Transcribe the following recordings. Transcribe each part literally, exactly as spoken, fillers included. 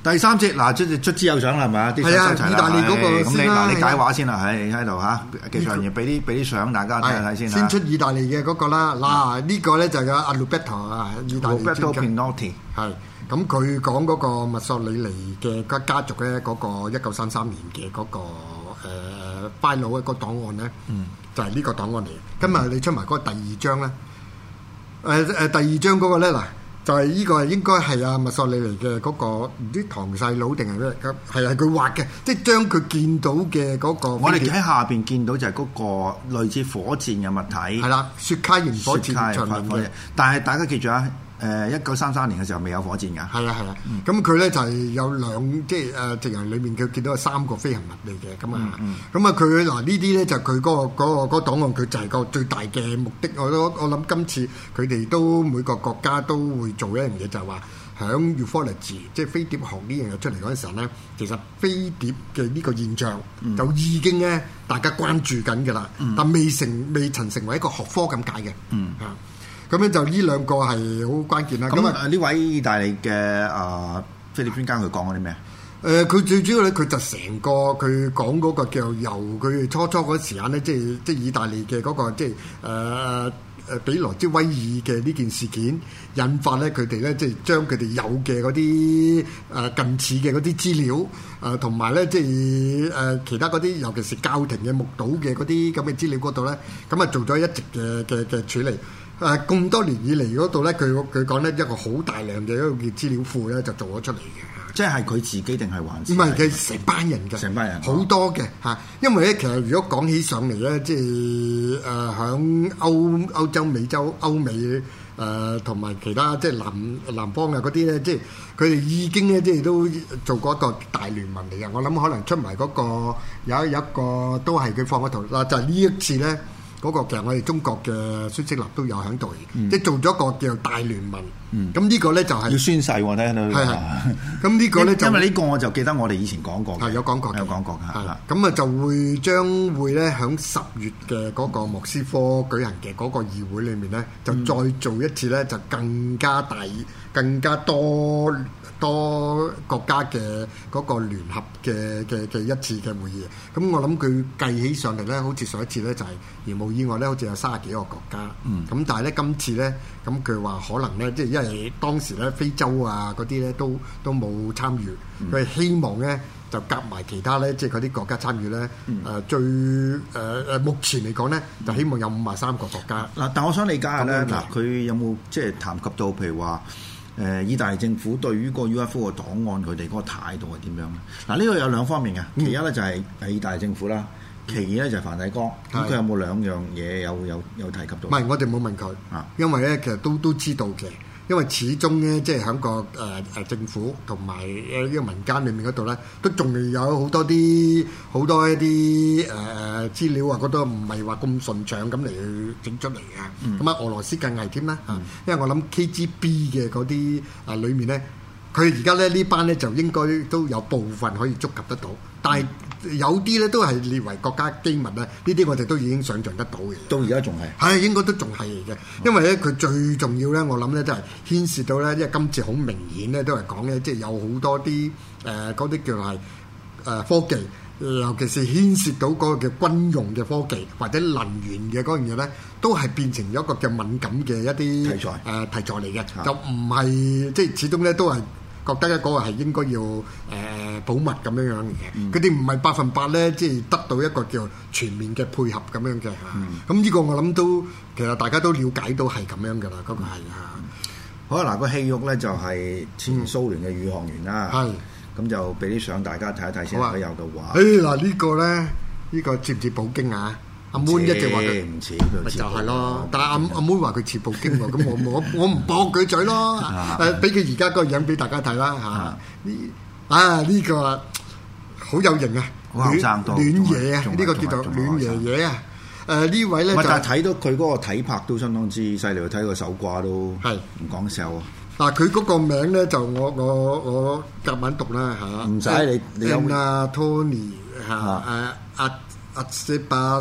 第三節嗱，即係出資有獎啦，係咪啊？啲係啊，意大利嗰個咁你嗱，你解話先啦，喺喺度嚇，技術人員俾啲俾啲相大家睇下睇先。 先出意大利嘅嗰個啦，嗱呢個咧就有阿 Roberto 啊，意大利專家。 Roberto Pinotti 係咁，佢講嗰個墨索里尼嘅家家族咧，嗰個一九三三年嘅嗰個誒 file 一個檔案咧，就係呢個檔案嚟。今日你出埋嗰個第二張咧，誒誒第二張嗰個咧嗱。就係呢個應該係阿墨索里尼嘅嗰個唔知堂細佬定係咩咁，係係佢畫嘅，即係將佢見到嘅嗰個。 我哋喺下邊見到就係嗰個類似火箭嘅物體。係啦， 雪茄型火箭上面嘅。 但係大家記住啊！誒一九三三年嘅時候未有火箭㗎。係啊係啊，咁佢咧就係有兩即係誒直行裡面佢見到有三個飛行物嚟嘅咁啊，咁啊佢嗱呢啲咧就佢嗰個嗰個嗰檔案佢就係個最大嘅目的。我都我諗今次佢哋都每個國家都會做一樣嘢，就係話響 ufology 即係飛碟學呢樣嘢出嚟嗰陣時候咧，其實飛碟嘅呢個現象就已經咧大家關注緊㗎啦，但未成未曾成為一個學科咁解嘅嚇。咁樣就呢兩個係好關鍵啦。 咁啊呢位意大利嘅啊飛碟專家佢講嗰啲咩？ 誒佢、呃、最主要咧，佢就成個佢講嗰個叫由佢初初嗰時間咧，即係即係意大利嘅嗰、嗰個即係誒誒比羅茲威爾嘅呢件事件引發咧，佢哋咧即係將佢哋有嘅嗰啲誒近似嘅嗰啲資料誒同埋咧即係誒其他嗰啲，尤其是教廷嘅目睹嘅嗰啲咁嘅資料嗰度咧，咁啊做咗一直嘅嘅嘅處理。誒咁多年以嚟嗰度咧，佢佢講咧一個好大量嘅一個嘅資料庫咧，就做咗出嚟嘅。 即係佢自己定係還是？ 唔係佢成班人嘅， 成班人好多嘅嚇。因為咧，其實如果講起上嚟咧，即係誒響歐歐洲、美洲、歐美誒同埋其他即係南南方啊嗰啲咧，即係佢哋已經咧即係都做過一個大聯盟嚟嘅。我諗可能出埋嗰個有有一個都係佢放嗰圖嗱，就係呢一次咧。嗰個其實我哋中國嘅孫息立都有喺度，嗯、即係做咗一個叫大聯盟。咁呢、嗯、個咧就係、是、 要宣誓喎，睇到。係係。 咁呢個咧就因為呢個我就記得我哋以前講過。 係有講過， 有講過嘅。係啦。 咁啊就會將會咧喺十月嘅嗰個莫斯科舉行嘅嗰個議會裏面咧，就再做一次咧，就更加大、更加多。多國家嘅嗰個聯合嘅嘅嘅一次嘅會議，咁我諗佢計起上嚟咧，好似上一次咧就係如無意外咧，好似有三十幾個國家，咁、嗯、但係咧今次咧，咁佢話可能咧，即係因為當時咧非洲啊嗰啲咧都都冇參與，佢、嗯、希望咧就夾埋其他咧，即係嗰啲國家參與咧，誒、嗯呃、最誒誒、呃、目前嚟講咧，就希望有五十三個國家。嗱、嗯， 但我想理解下咧，嗱佢有冇即係談及到譬如話？誒、呃，意大利政府對於個 U F O 嘅檔案，佢哋嗰個態度係點樣咧？嗱，呢個有兩方面嘅，其一咧就係係意大利政府啦，其二咧就係梵蒂岡。咁佢有冇兩樣嘢有有有提及到？ 唔係，我哋冇問佢，啊、因為咧其實都都知道嘅。因為始終咧，即係喺個誒誒、呃、政府同埋誒呢個民間裏面嗰度咧，都仲係有好多啲好多一啲誒誒資料啊，覺得唔係話咁順暢咁嚟整出嚟嘅。咁啊、嗯，俄羅斯更危添啦嚇，嗯、因為我諗 K G B 嘅嗰啲啊裏面咧，佢而家咧呢班咧就應該都有部分可以觸及得到，但係有啲咧都係列為國家機密咧，呢啲我哋都已經想像得到嘅。 到而家仲係係應該都仲係嘅，因為咧佢最重要咧，我諗咧都係牽涉到咧，因為今次好明顯咧都係講咧，即係有好多啲誒嗰啲叫係誒、呃、科技，尤其是牽涉到嗰個叫軍用嘅科技或者能源嘅嗰樣嘢咧，都係變成咗一個叫敏感嘅一啲題材誒、呃、題材嚟嘅，的就唔係即係始終咧都係。覺得咧嗰個係應該要誒、呃、保密咁樣樣嘅，佢哋唔係百分百咧，即係得到一個叫全面嘅配合咁樣嘅嚇。咁呢、嗯、個我諗都其實大家都了解到係咁樣噶啦，嗰、那個係啊。 好啦，嗱個戲肉咧就係前蘇聯嘅宇航員啦，咁、嗯、就俾啲相大家睇一睇先。佢有度話，誒嗱、 哎、呢個咧，呢、這個似唔似普京啊？阿妹一直話佢唔似， 咪就係咯。但係阿阿妹話佢似普京喎，咁我我我唔駁佢嘴咯。誒，俾佢而家嗰個樣俾大家睇啦嚇。呢啊呢個好有型啊，暖暖爺啊，呢個叫做暖爺爺啊。誒呢位咧就但係睇到佢嗰個體魄都相當之犀利，睇個手掛都係唔講笑啊。 嗱佢嗰個名咧就我我我夾硬讀啦嚇。唔使你你有啊 Tony 嚇誒阿阿塞巴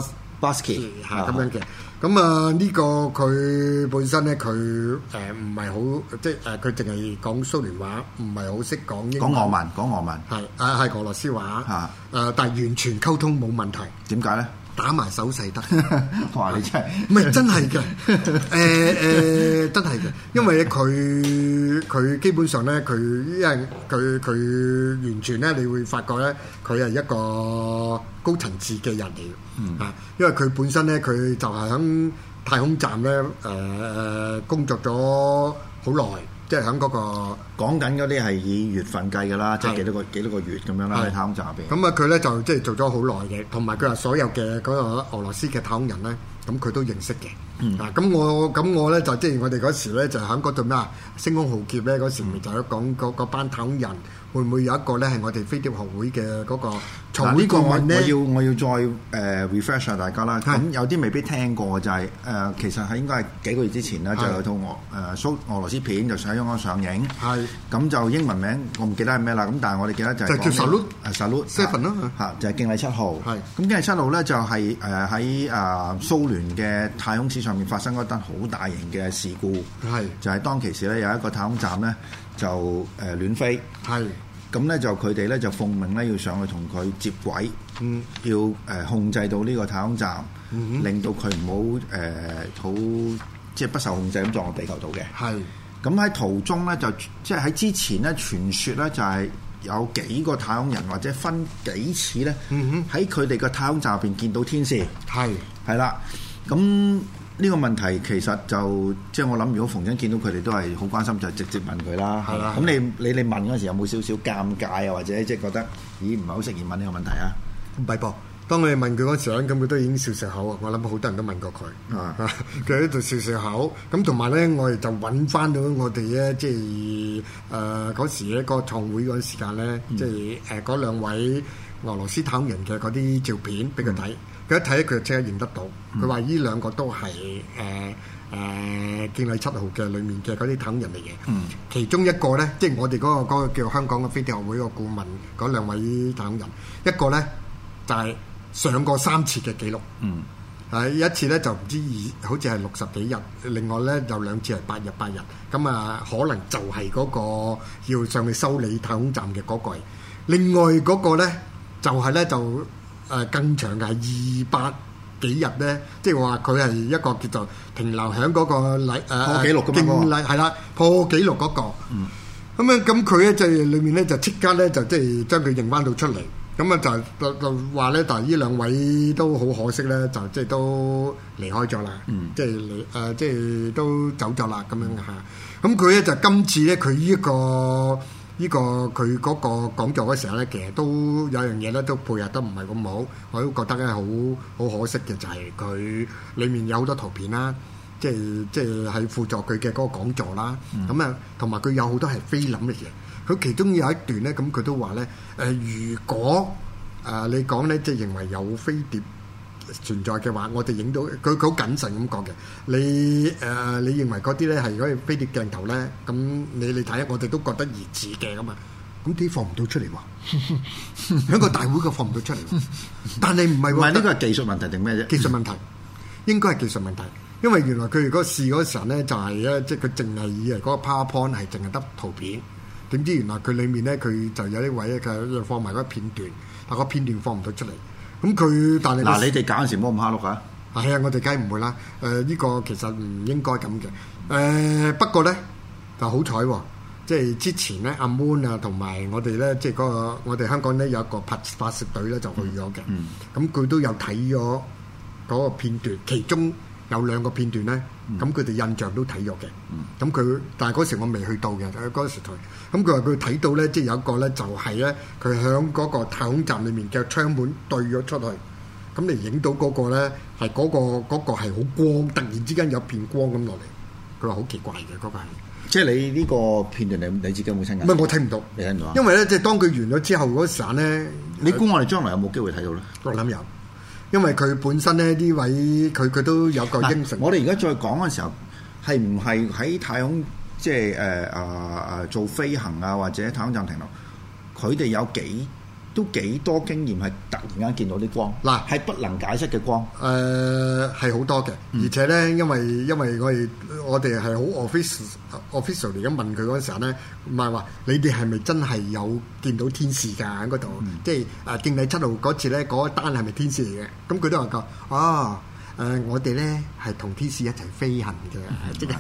Bosky 嚇咁樣嘅。咁啊呢個佢本身咧佢誒唔係好即係誒佢淨係講蘇聯話，唔係好識講英文。 講俄文，講俄文係啊係俄羅斯話嚇誒，但係完全溝通冇問題。 點解咧？ 打埋手勢得。 哇！你真係唔係真係嘅，誒誒真係嘅，因為咧佢佢基本上咧佢因為佢佢完全咧，你會發覺咧佢係一個高層次嘅人嚟嘅，嗯啊，因為佢本身咧佢就係喺太空站咧誒誒工作咗好耐。即係喺嗰個講緊嗰啲係以月份計㗎啦，即係幾多個幾多個月咁樣啦喺太空站入邊。 咁啊，佢咧就即係做咗好耐嘅，同埋佢話所有嘅嗰個俄羅斯嘅太空人咧，咁佢都認識嘅。嗯、啊，咁我咁我咧就即係我哋嗰時咧就喺嗰度咩啊？星空浩劫咧嗰時咪就喺講嗰嗰班太空人會唔會有一個咧係我哋飛碟學會嘅嗰個籌會顧問咧？ 我要我要再誒、呃、refresh 下大家啦。咁是有啲未必聽過就係、是、誒、呃，其實係應該係幾個月之前咧，就有套俄誒蘇俄羅斯片就喺香港上映。係咁是就英文名我唔記得係咩啦。咁但係我哋記得就係就叫 Salyut 誒 Salyut Seven 咯嚇，就係敬禮七號。係咁敬禮七號咧就係誒喺誒蘇聯嘅太空史上面發生一單好大型嘅事故。係是就係當其時咧有一個太空站咧就誒、呃、亂飛。係。咁咧就佢哋咧就奉命咧要上去同佢接軌，嗯、要誒、呃、控制到呢個太空站，嗯、哼令到佢唔好誒好即係不受控制咁撞落地球度嘅。係咁喺途中咧就即係喺之前咧傳説咧就係有幾個太空人或者分幾次咧喺佢哋個太空站入邊見到天使。係係啦，咁。呢個問題其實就即係我諗，如果馮真見到佢哋都係好關心，就直接問佢啦。係啦。咁你你你問嗰時有冇少少尷尬啊？或者即係覺得咦唔係好適宜問呢個問題啊？唔係噃，當你問佢嗰時咧，咁佢都已經笑笑口啊！我諗好多人都問過佢。啊，佢喺度笑笑口。咁同埋咧，我哋就揾翻到我哋咧，即係誒嗰時咧個創會嗰陣時間咧，嗯、即係誒嗰兩位俄羅斯太空人嘅嗰啲照片俾佢睇。嗯佢一睇佢就即刻認得到，佢話呢兩個都係誒誒敬禮七號嘅裏面嘅嗰啲太空人嚟嘅。嗯、其中一個咧，即係我哋嗰、嗰個嗰個叫香港嘅飛碟學會個顧問嗰兩位太空人，一個咧就係、是、上過三次嘅記錄。嗯，係一次咧就唔知二，好似係六十幾日，另外咧有兩次係八日八日。咁啊，可能就係嗰個要上去修理太空站嘅嗰個。另外嗰個咧就係、是、咧就。誒更長嘅係二百幾日咧，即係話佢係一個叫做停留喺嗰個禮誒破紀錄嘅嘛，係啦，破紀錄嗰個。嗯。咁樣咁佢咧就裏面咧就即刻咧就即係將佢認翻到出嚟。咁啊就就就話咧，但係呢兩位都好可惜咧，就即係都離開咗啦。嗯。即係離誒，即係都走咗啦咁樣嚇。咁佢咧就今次咧，佢呢一個。呢、這個佢嗰個講座嘅時候咧，其實都有樣嘢咧，都配合得唔係咁好，我都覺得咧好好可惜嘅，就係佢裡面有好多圖片啦，即係即係係輔助佢嘅嗰個講座啦。咁啊，同埋佢有好多係菲林嘅嘢。佢其中有一段咧，咁佢都話咧，誒、呃、如果誒、呃、你講咧，即係認為有飛碟存在嘅話，我哋影到佢佢好謹慎咁講嘅。你誒、呃、你認為嗰啲咧係嗰啲飛碟鏡頭咧，咁你你睇，我哋都覺得疑似嘅咁啊。咁啲放唔到出嚟喎，喺個大會個放唔到出嚟。但係唔係喎？唔係呢個係技術問題定咩啫？技術問題應該係技術問題，因為原來佢如果試嗰時候咧，就係、是、咧，即係佢淨係以為嗰個 PowerPoint 係淨係得圖片，點知原來佢裡面咧佢就有啲位咧，佢放埋嗰片段，但個片段放唔到出嚟。咁佢但係嗱，你哋搞嗰時冇咁蝦碌啊？係啊，我哋梗係唔會啦。誒、呃，呢、這個其實唔應該咁嘅。誒、呃，不過咧就好彩喎，即係之前咧阿 Moon 啊，同埋我哋咧，即係嗰個我哋香港咧有一個拍拍攝隊咧就去咗嘅。嗯。咁佢都有睇咗嗰個片段，其中有兩個片段咧，咁佢哋印象都睇咗嘅。嗯。咁佢但係嗰時我未去到嘅，嗰時台。咁佢話佢睇到咧，即係有一個咧，就係咧，佢喺嗰個太空站裏面嘅窗門對咗出去，咁你影到嗰個咧係嗰個嗰個係好光，突然之間有片光咁落嚟，佢話好奇怪嘅嗰個係。即係你呢個片段，你你自己有冇親眼？唔係我睇唔到，你睇唔到啊？因為咧，即係當佢完咗之後嗰時間咧，你估我哋將來有冇機會睇到咧？我諗有，因為佢本身咧呢位佢佢都有個應承。我哋而家再講嘅時候，係唔係喺太空？即係誒啊啊做飛行啊，或者太空站停留，佢哋有幾都幾多經驗係突然間見到啲光， 嗱係不能解釋嘅光。 誒係好多嘅，而且咧，因為因為我哋我哋係好 official official 嚟咁問佢嗰陣時候咧，唔係話你哋係咪真係有見到天使㗎喺嗰度？嗯、即係誒敬禮七號嗰次咧，嗰一單係咪天使嚟嘅？咁佢都話講哦。誒、呃，我哋咧係同天使一齊飛行嘅，即係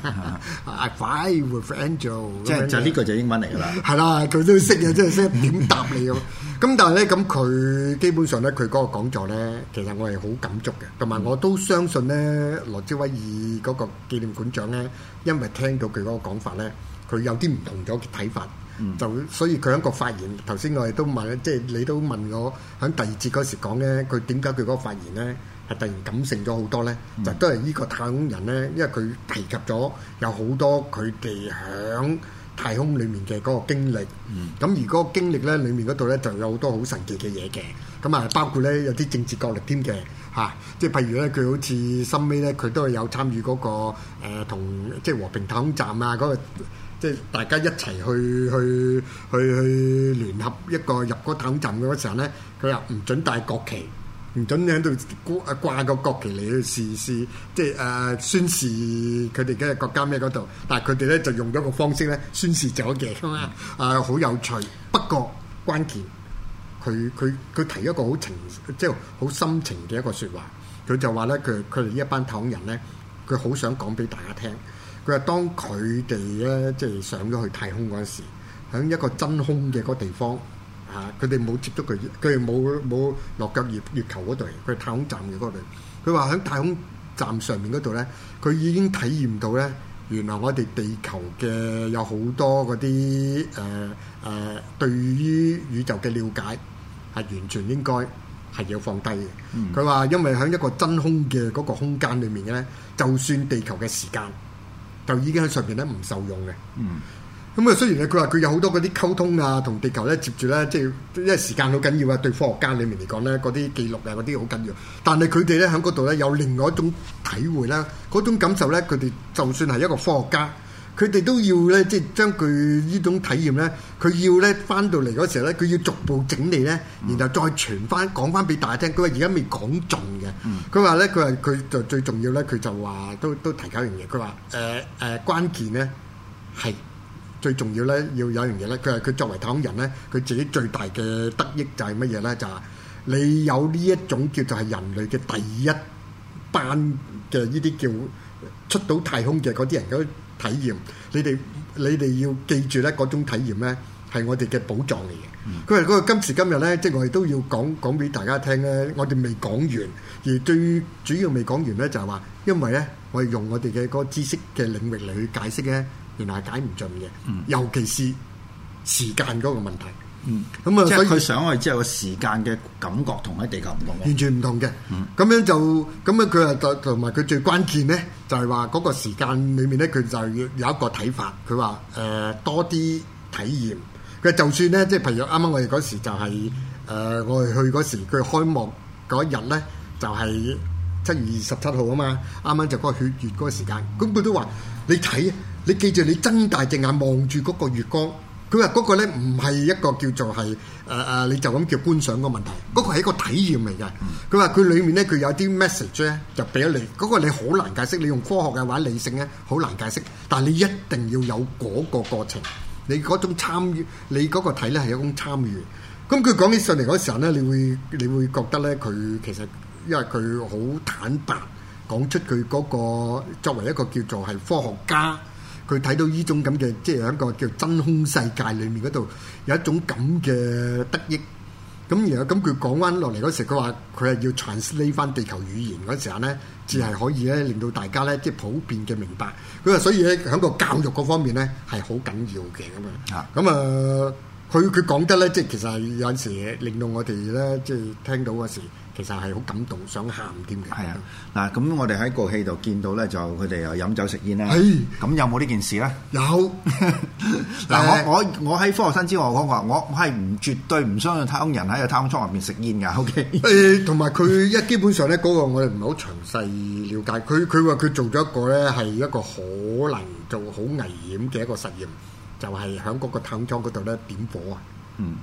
I fly with angel。即係就呢個就英文嚟㗎啦。係啦，佢都識嘅，即係識點答你咁。咁但係咧，咁佢基本上咧，佢嗰個講座咧，其實我係好感觸嘅，同埋我都相信咧，羅茲威爾嗰個紀念館長咧，因為聽到佢嗰個講法咧，佢有啲唔同咗嘅睇法。嗯、就所以佢喺個發言，頭先我哋都問，即係你都問我喺第二節嗰時講咧，佢點解佢嗰個發言咧係突然感性咗好多咧？嗯、就都係呢個太空人咧，因為佢提及咗有好多佢哋喺太空裡面嘅嗰個經歷。咁、嗯、而嗰個經歷咧，裡面嗰度咧就有好多好神奇嘅嘢嘅。咁啊，包括咧有啲政治角力添嘅嚇，即係譬如咧，佢好似深尾咧，佢都係有參與嗰、嗰個同、呃、即係和平太空站啊嗰、嗰個。即係大家一齊去去去去聯合一個入嗰個太空站嗰時候咧，佢話唔準帶國旗，唔準喺度掛掛個國旗嚟去試試，即係誒、呃、宣示佢哋嘅國家咩嗰度。但係佢哋咧就用咗個方式咧宣示咗嘅，咁啊啊好有趣。不過關鍵，佢佢佢提一個好情即係好深情嘅一個説話，佢就話咧佢佢哋呢一班太空人咧，佢好想講俾大家聽。佢話：當佢哋咧，即係上咗去太空嗰陣時，喺一個真空嘅嗰地方，嚇佢哋冇接觸佢，佢哋冇冇落腳月月球嗰度，佢係太空站嘅嗰度。佢話喺太空站上面嗰度咧，佢已經體驗到咧，原來我哋地球嘅有好多嗰啲誒誒，對於宇宙嘅了解係完全應該係要放低嘅。佢話、嗯、因為喺一個真空嘅嗰個空間裡面咧，就算地球嘅時間，就已經喺上邊咧唔受用嘅。嗯，咁啊雖然咧佢話佢有好多嗰啲溝通啊，同地球咧接住咧，即係因為時間好緊要啊，對科學家裏面嚟講咧，嗰啲記錄啊嗰啲好緊要。但係佢哋咧喺嗰度咧有另外一種體會啦，嗰種感受咧，佢哋就算係一個科學家，佢哋都要咧即係將佢呢種體驗咧，佢要咧翻到嚟嗰時候咧，佢要逐步整理咧，然後再傳翻講翻俾大家聽。佢話而家未講盡嘅。佢話咧，佢話佢就最重要咧，佢就話都都提及一樣嘢。佢話誒誒關鍵咧係最重要咧，要有一樣嘢咧。佢話佢作為太空人咧，佢自己最大嘅得益就係乜嘢咧？就係、是、你有呢一種叫做係人類嘅第一班嘅呢啲叫出到太空嘅嗰啲人嗰體驗，你哋你哋要記住咧，嗰種體驗咧係我哋嘅寶藏嚟嘅。佢話嗰個今時今日咧，即係我哋都要講講俾大家聽咧，我哋未講完，而最主要未講完咧就係話，因為咧我哋用我哋嘅嗰個知識嘅領域嚟去解釋咧，原來係解唔盡嘅，嗯、尤其是時間嗰個問題。嗯，咁啊，即係佢上去之後，個時間嘅感覺同喺地球唔同嘅，完全唔同嘅。嗯，咁樣就咁樣，佢啊同埋佢最關鍵咧，就係話嗰個時間裏面咧，佢就要有一個睇法。佢話誒多啲體驗。佢就算咧，即係譬如啱啱我哋嗰時就係、是、誒、呃、我哋去嗰時，佢開幕嗰日咧就係七月二十七號啊嘛，啱啱就嗰個血月嗰個時間。咁佢都話你睇，你記住你睜大隻眼望住嗰個月光。佢話嗰個咧唔係一個叫做係誒誒，你就咁叫觀賞個問題，嗰、嗰個係一個體驗嚟嘅。佢話佢裡面咧佢有啲 message 咧就俾咗你，嗰、嗰個你好難解釋，你用科學嘅話理性咧好難解釋，但係你一定要有嗰個過程，你嗰種參與，你嗰個睇咧係一種參與。咁佢講起上嚟嗰時候咧，你會你會覺得咧佢其實因為佢好坦白講出佢嗰個作為一個叫做係科學家。佢睇到呢種咁嘅，即係一個叫真空世界裏面嗰度有一種咁嘅得益。咁然後咁佢講翻落嚟嗰時，佢話佢係要 translate 翻地球語言嗰時候咧，至係可以咧令到大家咧即係普遍嘅明白。佢話所以咧喺個教育嗰方面咧係好緊要嘅咁啊。咁啊，佢佢講得咧，即係其實有陣時令到我哋咧即係聽到嗰時。其實係好感動，想喊添嘅。係啊，嗱咁我哋喺個戲度見到咧，就佢哋又飲酒食煙啦。係，咁有冇呢件事咧？有。嗱，我我我喺科學新知我講話，我我係唔絕對唔相信太空人喺個太空艙入邊食煙㗎。O K。誒，同埋佢一基本上咧，嗰個我哋唔係好詳細了解。佢佢話佢做咗一個咧係一個可能做好危險嘅一個實驗，就係喺嗰個太空艙嗰度咧點火啊。嗯。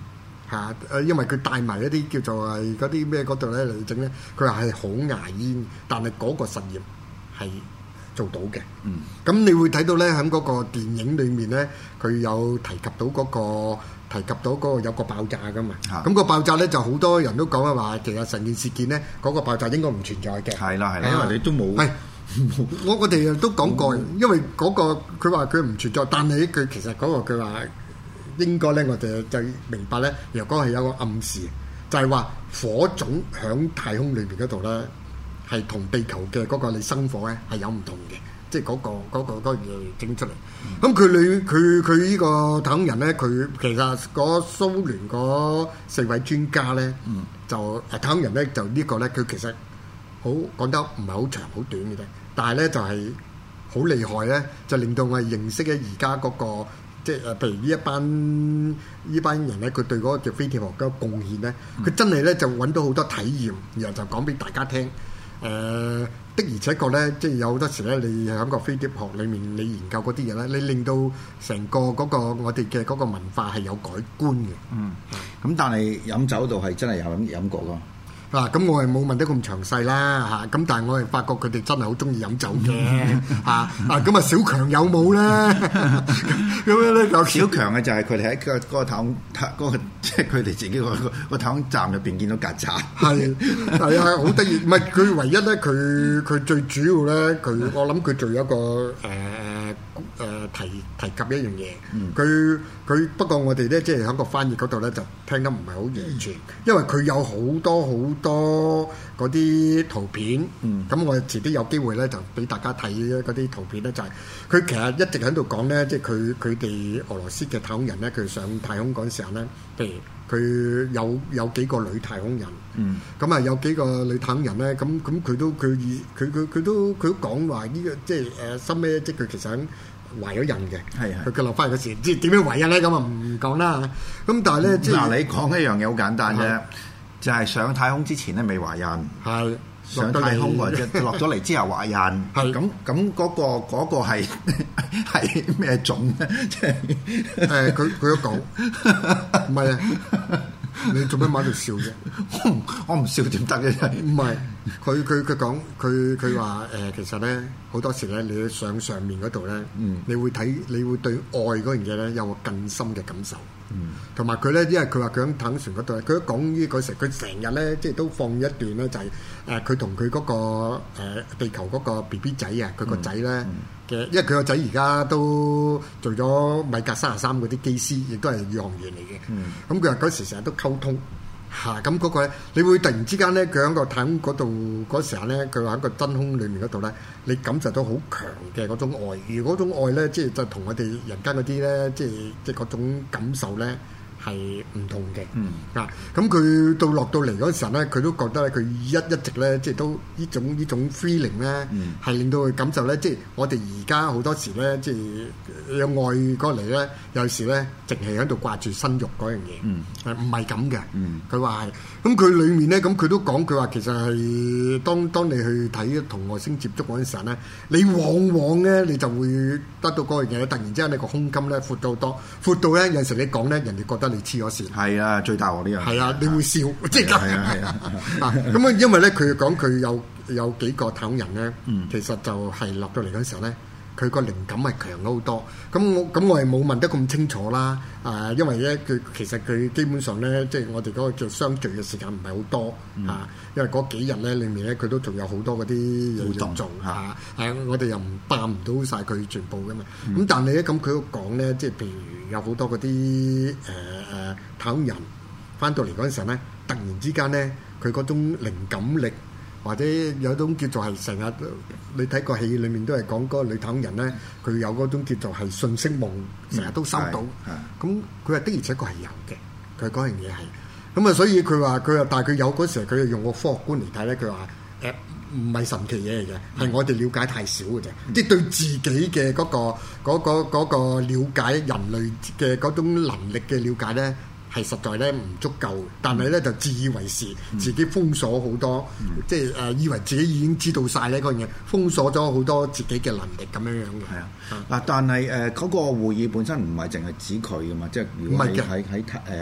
嚇誒，因為佢帶埋一啲叫做係嗰啲咩嗰度咧嚟整咧，佢話係好牙煙，但係嗰個實驗係做到嘅。嗯，咁你會睇到咧喺嗰個電影裡面咧，佢有提及到嗰個提及到嗰個有個爆炸噶嘛。咁、嗯、個爆炸咧就好多人都講啊話，其實成件事件咧嗰個爆炸應該唔存在嘅。係啦係啦，因為你都冇。係我我哋都講過，因為嗰個佢話佢唔存在，但係佢其實嗰個佢話。應該咧，我哋就明白咧，若果係有個暗示，就係話火種響太空裏邊嗰度咧，係同地球嘅嗰個你生火咧係有唔同嘅，即係嗰個嗰個嗰個嘢整出嚟。咁佢裏佢佢呢個太空人咧，佢其實嗰蘇聯嗰四位專家咧，嗯、就太空人咧就呢個咧，佢其實好講得唔係好長好短嘅啫，但係咧就係好厲害咧，就令到我哋認識咧而家嗰個。即係誒，譬如呢一班呢班人咧，佢對嗰個叫飛碟學嘅貢獻咧，佢、嗯、真係咧就揾到好多體驗，然後就講俾大家聽。誒、呃、的而且確咧，即係有好多時咧，你喺個飛碟學裡面，你研究嗰啲嘢咧，你令到成個嗰個我哋嘅嗰個文化係有改觀嘅。嗯，咁、嗯、但係飲酒度係真係有飲飲過㗎。嗱，咁我係冇問得咁詳細啦嚇，咁但係我係發覺佢哋真係好中意飲酒嘅嚇，啊咁啊小強有冇咧？咁樣咧，有小強嘅就係佢哋喺個嗰個太空嗰個即係佢哋自己個個太空站入邊見到曱甴，係係啊，好得意。唔係佢唯一咧，佢佢最主要咧，佢我諗佢仲有一個誒。呃誒、呃、提提及一樣嘢，佢佢、嗯、不過我哋咧即係喺個翻譯嗰度咧就聽得唔係好完全，因為佢有好多好多嗰啲圖片，咁、嗯、我遲啲有機會咧就俾大家睇嗰啲圖片咧，就係、是、佢其實一直喺度講咧，即係佢佢哋俄羅斯嘅太空人咧，佢上太空嗰陣時候咧，譬如佢有有幾個女太空人，咁啊、嗯、有幾個女太空人咧，咁咁佢都佢佢佢佢都佢都講話呢個即係誒心尾即係佢其實懷咗孕嘅，佢佢落翻嚟嗰時，即係點樣懷孕咧？咁啊唔講啦。咁但係咧，即係嗱，你講一樣嘢好簡單啫，的就係上太空之前咧未懷孕，係上太空或者落咗嚟之後懷孕，係咁咁嗰個嗰個係係咩種咧？即係誒，佢佢都講唔係啊。你做咩喺度笑啫？我唔我唔笑點得嘅？唔係佢佢佢講佢佢話誒，其實咧好多時咧，你上上面嗰度咧，嗯、你會睇你會對愛嗰樣嘢咧有個更深嘅感受。同埋佢咧，因為佢話佢喺太空船嗰度，佢都講呢嗰時，佢成日咧即係都放一段咧，就係誒佢同佢嗰個、呃、地球嗰個 B B 仔啊，佢個仔咧嘅，因為佢個仔而家都做咗米格三十三嗰啲機師，亦都係宇航員嚟嘅。咁佢話嗰時成日都溝通嚇，咁嗰個咧，你會突然之間咧，佢喺個太空嗰度嗰時候咧，佢話喺個真空裡面嗰度咧，你感受到好強嘅嗰種愛，而嗰種愛咧，即係就同我哋人間嗰啲咧，即係即係嗰種感受咧。係唔同嘅，嗯、啊，咁佢到落到嚟嗰時候咧，佢都覺得咧，佢一一直咧，即係都呢種呢種 feeling 咧，係、嗯、令到佢感受咧，即係我哋而家好多時咧，即係有愛過嚟咧，有時咧，淨係喺度掛住生育嗰樣嘢，唔係咁嘅。佢話係，咁佢裡面咧，咁佢都講，佢話其實係當當你去睇同外星接觸嗰陣時候咧，你往往咧，你就會得到嗰樣嘢，突然之間你個胸襟咧闊咗好多，闊到咧有陣時你講咧，人哋覺得。你黐咗線，係啊，最大鑊呢樣係啊，你會笑，即係咁係啊係啊，咁啊，因為咧佢講佢有有幾個太空人咧，嗯、其實就係落到嚟嗰陣時候咧，佢個靈感係強咗好多。咁我咁我係冇問得咁清楚啦，啊、呃，因為咧佢其實佢基本上咧，即係我哋嗰個叫相聚嘅時間唔係好多嚇，嗯、因為嗰幾日咧裏面咧佢都仲有好多嗰啲嘢要做嚇，係啊，我哋又唔扮唔到晒佢全部噶嘛。咁、嗯、但係咧咁佢都講咧，即係譬如有好多嗰啲誒誒太空人翻到嚟嗰陣時候咧，突然之間咧佢嗰種靈感力。或者有種叫做係成日，你睇個戲裏面都係講嗰個女太空人咧，佢有嗰種叫做係信息夢，成日都收到。咁佢話的而且確係有嘅，佢嗰樣嘢係。咁啊，所以佢話佢話，但係佢有嗰時，佢又用個科學觀嚟睇咧，佢話誒唔係神奇嘢嚟嘅，係、嗯、我哋了解太少嘅啫。即係、嗯、對自己嘅嗰、嗰個嗰、嗰個嗰個、了解人類嘅嗰種能力嘅了解咧。係實在咧唔足夠，但係咧就自以為是，嗯、自己封鎖好多，嗯、即係誒、呃、以為自己已經知道晒呢嗰樣嘢，封鎖咗好多自己嘅能力咁樣樣嘅。係啊，嗱、嗯，但係誒嗰個會議本身唔係淨係指佢噶嘛，即係如果喺喺喺誒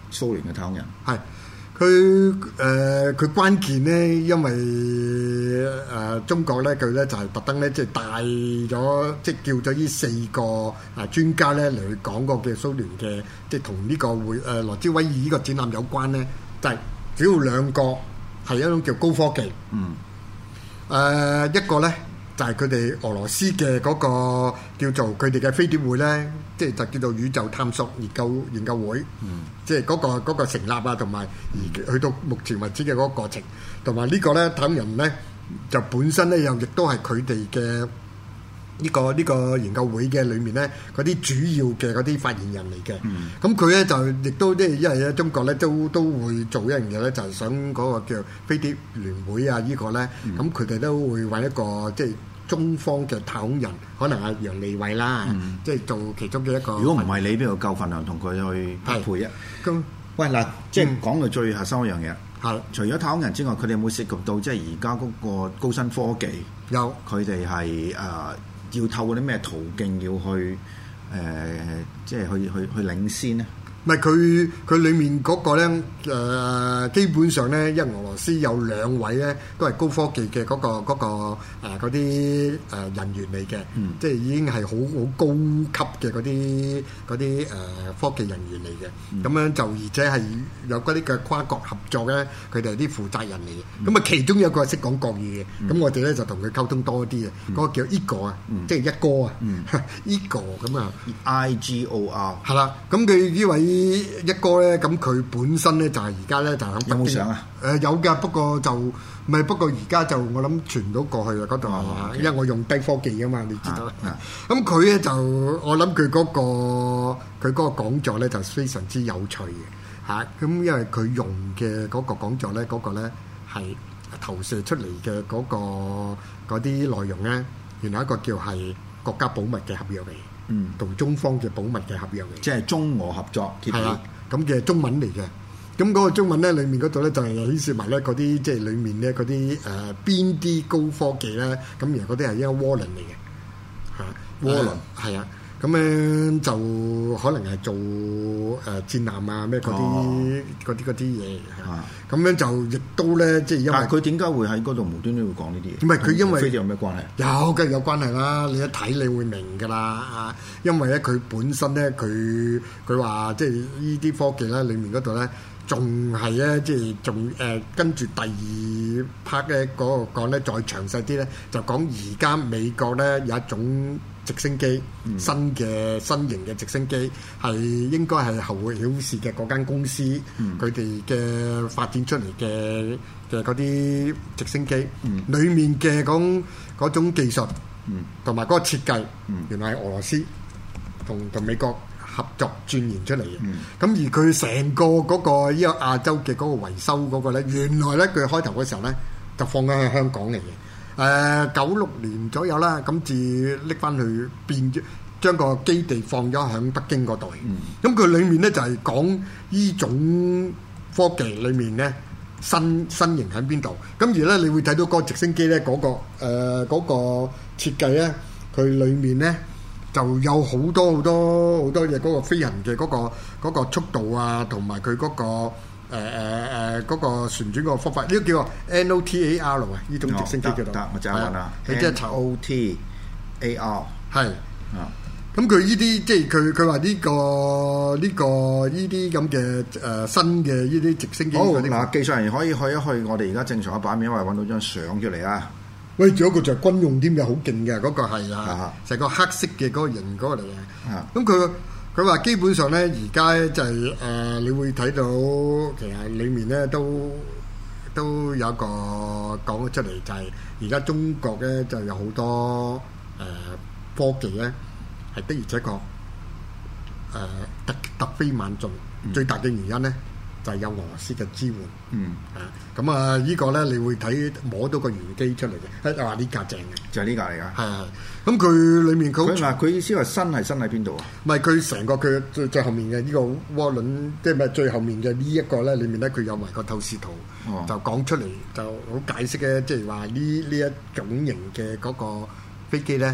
蘇聯嘅太空人。 係佢誒佢關鍵咧，因為誒、呃、中國咧佢咧就係、是、特登咧即係帶咗即係叫咗呢四個啊專家咧嚟去講個嘅蘇聯嘅即係同呢個會誒羅茲威爾呢個展覽有關咧，就係、是、主要兩個係一種叫高科技。嗯。誒、呃、一個咧。就係佢哋俄羅斯嘅嗰個叫做佢哋嘅飛碟會咧，即係就叫做宇宙探索研究研究會，嗯、即係嗰、嗰個嗰個成立啊，同埋而去到目前為止嘅嗰個過程，同埋呢個咧太空人咧就本身咧又亦都係佢哋嘅呢個呢、呢個研究會嘅裏面咧嗰啲主要嘅嗰啲發言人嚟嘅。咁佢咧就亦都即係因為咧中國咧都都會做一樣嘢咧，就係、是、想嗰個叫飛碟聯會啊、這個、呢個咧，咁佢哋都會揾一個即係。中方嘅太空人，可能係楊利偉啦，嗯、即係做其中嘅一個。如果唔係你邊度夠份量同佢去匹配啊？咁喂嗱，即係講到最核心一樣嘢，係、嗯、除咗太空人之外，佢哋有冇涉及到即係而家嗰個高新科技？有，佢哋係誒要透過啲咩途徑要去誒、呃，即係去去去領先咧？ 唔係佢佢裡面嗰個咧誒、呃，基本上咧，因為俄羅斯有兩位咧，都係高科技嘅嗰、嗰個嗰嗰啲誒人員嚟嘅，嗯、即係已經係好好高級嘅嗰啲嗰啲誒科技人員嚟嘅。咁、嗯、樣就而且係有嗰啲嘅跨國合作咧，佢哋係啲負責人嚟嘅。咁啊、嗯，其中有一個係識講國語嘅，咁、嗯、我哋咧就同佢溝通多啲嘅。嗰、嗯、個叫 Igor 啊、嗯，即係一哥啊，Igor 咁啊 ，I G O R 係啦。咁佢呢位一哥咧，咁佢本身咧就係而家咧就喺北京。有冇相啊？誒有㗎，不過就唔係，不過而家就我諗傳唔到過去啊嗰度，哦 okay. 因為我用低科技㗎嘛，你知道。咁佢咧就我諗佢嗰個佢嗰個講座咧就非常之有趣嘅嚇。咁、啊、因為佢用嘅嗰個講座咧，嗰、嗰個咧係投射出嚟嘅嗰個嗰啲內容咧，原來一個叫係國家保密嘅合約嚟。嗯，同中方嘅保密嘅合約嚟， 即係中俄合作協議，係啦， 咁嘅中文嚟嘅。咁嗰個中文咧，裡面嗰度咧就係顯示埋咧嗰啲即係裡面咧嗰啲誒邊啲高科技咧，咁而嗰啲係一個渦輪嚟嘅，嚇渦輪係啊。咁樣就可能係做誒戰艦啊咩嗰啲嗰啲嗰啲嘢嚇。咁樣就亦都咧，即係因為但係佢點解會喺嗰度無端端會講呢啲嘢？ 唔係佢因為飛碟有咩關係？ 有梗係有關係啦！你一睇你會明㗎啦啊！因為咧佢本身咧佢佢話即係呢啲科技咧裡面嗰度咧仲係咧即係仲誒跟住第二 part 咧嗰個講咧再詳細啲咧就講而家美國咧有一種直升機、嗯、新嘅新型嘅直升機係應該係後會曉事嘅嗰間公司，佢哋嘅發展出嚟嘅嘅嗰啲直升機，嗯、裡面嘅講嗰種技術，同埋嗰個設計，嗯、原來係俄羅斯同同美國合作鑽研出嚟嘅。咁、嗯、而佢成個嗰個依個亞洲嘅嗰個維修嗰個咧，原來咧佢開頭嗰時候咧就放咗喺香港嚟嘅。誒九六年左右啦，咁至拎翻去變將個基地放咗喺北京嗰度。咁佢、嗯、裡面咧就係講呢種科技裡面咧新新型喺邊度。咁而咧你會睇到嗰個直升機咧嗰、嗰個誒嗰、呃嗰個設計咧，佢裡面咧就有好多好多好多嘢嗰個飛行嘅嗰、嗰個嗰個速度啊，同埋佢嗰個。誒誒誒嗰個旋轉個方法，呢個叫做 N O T A R 啊，呢種直升機叫做。得，我就問啦。N O T A R 係啊。咁佢呢啲即係佢佢話呢個呢個呢啲咁嘅誒新嘅呢啲直升機。好嗱， 技術人員可以去一去我哋而家正常嘅版面，因為揾到張相出嚟啊。 喂，仲有一個就係軍用添嘅，好勁嘅嗰個係啊，成個黑色嘅嗰個型嗰個嚟嘅。咁佢。佢話基本上咧，而家就係、是、誒、呃，你會睇到其實裡面咧都都有一個講咗出嚟，就係而家中國咧就有好多誒、呃、科技咧係的而且確誒突突飛猛進，嗯、最大嘅原因咧就係、是、有俄羅斯嘅支援。嗯啊，咁啊呢個咧你會睇摸到個原機出嚟嘅，誒話呢架正嘅， 就係呢架嚟㗎。係係。 咁佢裡面佢佢嗱佢意思話新係新喺邊度啊？ 唔係佢成個佢最最後面嘅呢個渦輪，即係咪最後面嘅呢一個咧？裡面咧佢有埋個透視圖，哦、就講出嚟就好解釋嘅，即係話呢呢一種型嘅嗰個飛機咧，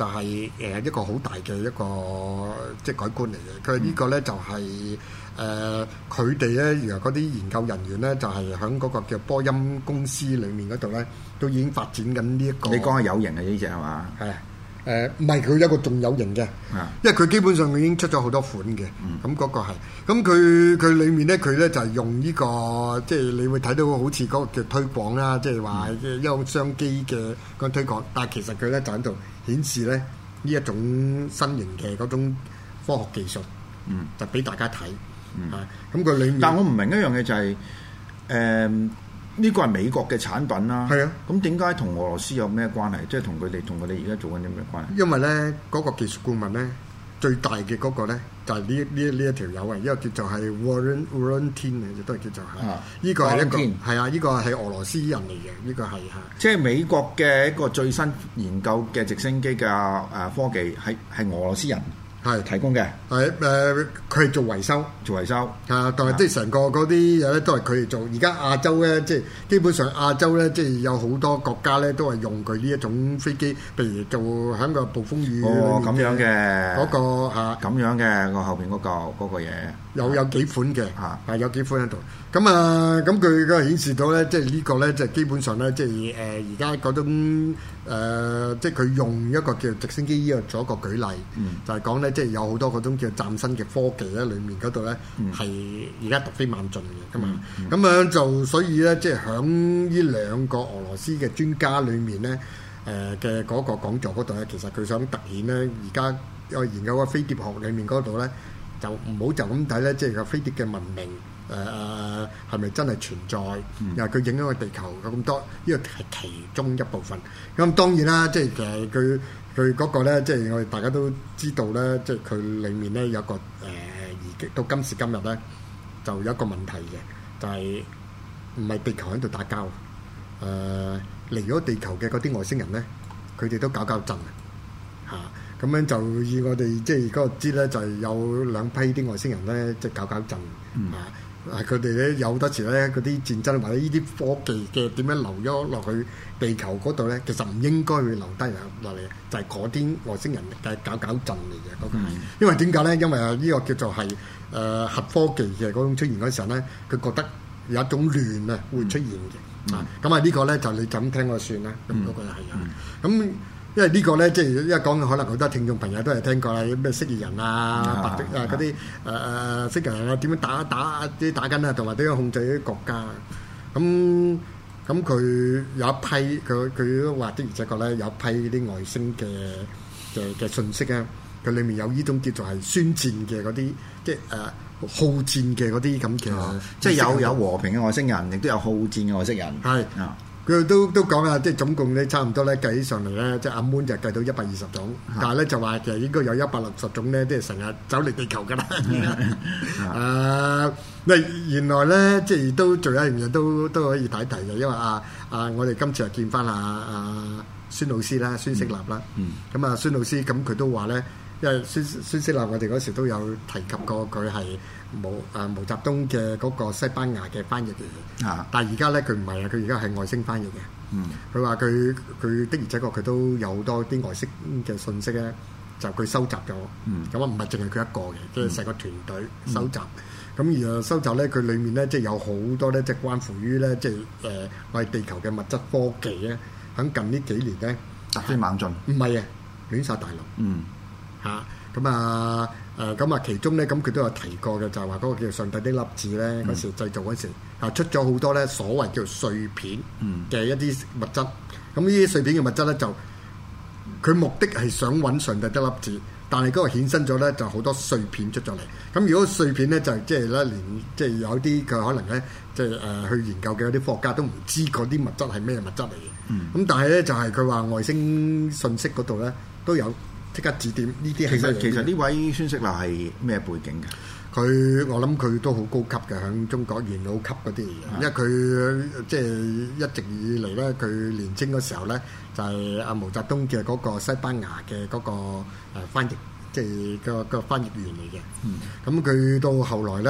就係誒一個好大嘅一個即係改觀嚟嘅。佢呢個咧就係誒佢哋咧，原來嗰啲研究人員咧就係喺嗰個叫波音公司裡面嗰度咧，都已經發展緊呢一個。 你講係有型嘅呢隻係嘛？ 係。誒唔係佢一個仲有型嘅，因為佢基本上已經出咗好多款嘅，咁嗰、嗯、個係，咁佢佢裡面咧佢咧就係用呢、這個，即係你會睇到好似嗰個叫推廣啦，即係話一個商機嘅個推廣，但係其實佢咧就喺度顯示咧呢一種新型嘅嗰種科學技術，嗯，就俾大家睇，嗯，咁佢裡面， 但我唔明一樣嘢就係、是，誒、呃。呢個係美國嘅產品啦， 係啊， 咁點解同俄羅斯有咩關係？即係同佢哋同佢哋而家做緊啲咩關係？ 因為咧嗰、那個技術顧問咧最大嘅嗰個咧就係呢呢呢一條友啊，一個叫做係 Warren Warrentin 啊，亦都係叫做係，呢個係一個係啊，呢、這個係俄羅斯人嚟嘅，呢、這個係嚇。 即係美國嘅一個最新研究嘅直升機嘅誒科技係係俄羅斯人。係提供嘅， 係誒佢係做維修， 做維修啊，但係即係成個嗰啲嘢咧都係佢哋做。而家亞洲咧，即係基本上亞洲咧，即係有好多國家咧都係用佢呢一種飛機，譬如做喺個暴風雨哦咁樣嘅嗰個嚇， 咁樣嘅個後邊嗰個嗰個嘢， 有有幾款嘅嚇， 係有幾款喺度。咁啊，咁佢個顯示到咧，即係呢個咧，即係基本上咧，即係誒而家嗰種誒，即係佢用一個叫直升機呢個做一個舉例， 嗯， 就係講咧，即係有好多嗰種叫嶄新嘅科技咧，裡面嗰度咧係而家突飛猛進嘅，咁啊，咁樣就所以咧，即係響呢兩個俄羅斯嘅專家裡面咧，誒嘅嗰個講座嗰度咧，其實佢想突顯咧，而家我研究個飛碟學裡面嗰度咧，就唔好就咁睇咧，即係個飛碟嘅文明。誒誒係咪真係存在？又係佢影響個地球咁多，呢個係其中一部分。咁當然啦，即係其實佢佢嗰個咧，即係我哋大家都知道咧，即係佢裡面咧有個誒而到今時今日咧，就有一個問題嘅，就係唔係地球喺度打交？誒嚟咗地球嘅嗰啲外星人咧，佢哋都搞搞震啊！嚇咁樣就以我哋即係嗰個知咧，就係有兩批啲外星人咧，即係搞搞震啊！啊！佢哋咧有好多時咧，嗰啲戰爭或者呢啲科技嘅點樣流咗落去地球嗰度咧，其實唔應該會留低落嚟，就係嗰啲外星人嘅搞搞震嚟嘅嗰個。嗯、因為點解咧？因為呢個叫做係誒、呃、核科技嘅嗰種出現嗰時候咧，佢覺得有一種亂啊會出現嘅。啊、嗯，咁啊呢個咧就你就咁聽我算啦。咁嗰個係啊。咁、嗯嗯因為個呢個咧，即係因為講可能好多聽眾朋友都係聽過啦，咩蜥蜴人啊、白敵啊嗰啲誒誒蜥蜴人啊，點樣打打啲打緊啊，同埋點樣控制啲國家。咁咁佢有一批，佢佢都話的，而且確咧有一批啲外星嘅嘅嘅信息啊，佢裡面有呢種叫做係宣戰嘅嗰啲，即係誒、呃、好戰嘅嗰啲咁嘅， 嗯、即係有有和平嘅外星人，亦都有好戰嘅外星人。係啊。 佢都都講啦，即係總共咧差唔多咧計起上嚟咧，即係阿 Moon 就計到一百二十種，啊、但係咧就話其實應該有一百六十種咧，即係成日走嚟地球㗎啦。誒，嗱原來咧即係都仲有一樣嘢都都可以睇睇嘅，因為啊啊，我哋今次又見翻阿阿孫老師啦，孫色立啦，咁啊、嗯、孫老師咁佢都話咧。因為孫孫色立，我哋嗰時都有提及過，佢係毛誒毛澤東嘅嗰個西班牙嘅翻譯嚟嘅。啊！但係而家咧，佢唔係啊，佢而家係外星翻譯嘅。嗯。佢話佢佢的而且確佢都有好多啲外星嘅信息咧，就佢收集咗。嗯。咁啊，唔係淨係佢一個嘅，即係成個團隊收集。咁、嗯、而收集咧，佢裡面咧即係有好多咧，即係關乎於咧，即係誒我哋地球嘅物質科技咧，喺近呢幾年咧突飛猛進。唔係啊，亂殺大陸。嗯。嚇咁啊誒咁啊，其中咧咁佢都有提過嘅，就係話嗰個叫上帝的粒子咧，嗰、嗯、時製造嗰時啊出咗好多咧所謂叫碎片嘅一啲物質。咁呢啲碎片嘅物質咧就佢目的係想揾上帝的粒子，但係嗰個衍生咗咧就好多碎片出咗嚟。咁如果碎片咧就即係咧連即係有啲佢可能咧即係誒去研究嘅有啲科學家都唔知嗰啲物質係咩物質嚟嘅。咁、嗯、但係咧就係佢話外星信息嗰度咧都有。即刻指點呢啲。其實其實呢位孫色立係咩背景嘅？ 佢我諗佢都好高級嘅，喺中國元老級嗰啲嘢。因為佢即係一直以嚟咧，佢年青嗰時候咧，就係、是、阿毛澤東嘅嗰個西班牙嘅嗰個誒翻譯，即係個個翻譯員嚟嘅。咁佢、嗯、到後來咧，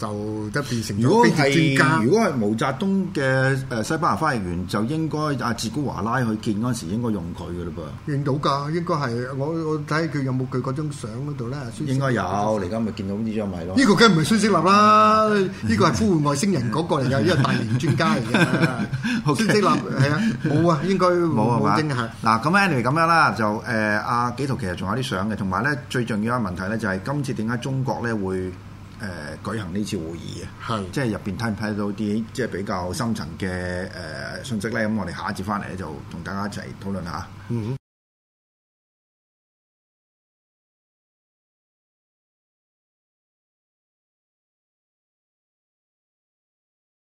就即係變成如果咗飛碟專家。 係如果係毛澤東嘅誒西班牙翻譯員，就應該阿哲古華拉去見嗰陣時應該用佢嘅嘞噃。 認到㗎，應該係我我睇佢有冇佢嗰張相嗰度咧。 應該有，你而家咪見到呢張咪咯。 呢個梗係唔係孫息立啦，呢個係呼喚外星人嗰個嚟㗎，呢個大型專家嚟嘅。孫息立係啊，冇啊，應該冇冇證係。 嗱咁 anyway 咁樣啦，就誒阿紀陶其實仲有啲相嘅，同埋咧最重要嘅問題咧就係今次點解中國咧會誒、呃、舉行呢次會議啊？係是即係入邊睇唔睇到啲即係比較深層嘅誒信息咧？咁我哋下一節翻嚟咧就同大家一齊討論下。嗯